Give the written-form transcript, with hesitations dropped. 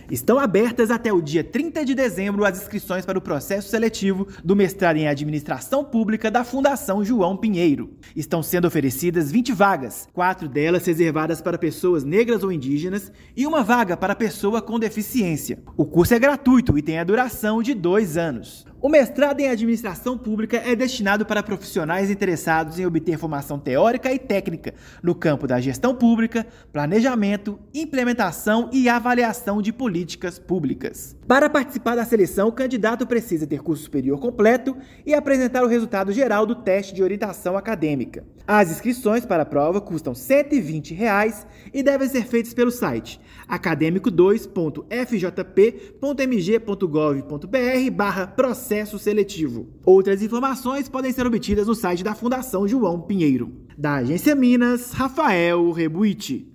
Estão abertas até o dia 30 de dezembro as inscrições para o processo seletivo do mestrado em Administração Pública da Fundação João Pinheiro. Estão sendo oferecidas 20 vagas, 4 delas reservadas para pessoas negras ou indígenas e uma vaga para pessoa com deficiência. O curso é gratuito e tem a duração de 2 anos. O mestrado em Administração Pública é destinado para profissionais interessados em obter formação teórica e técnica no campo da gestão pública, planejamento, implementação e avaliação de políticas públicas. Para participar da seleção, o candidato precisa ter curso superior completo e apresentar o resultado geral do teste de orientação acadêmica. As inscrições para a prova custam R$ 120 e devem ser feitas pelo site academico2.fjp.mg.gov.br/processo seletivo. Outras informações podem ser obtidas no site da Fundação João Pinheiro. Da Agência Minas, Rafael Rebuiti.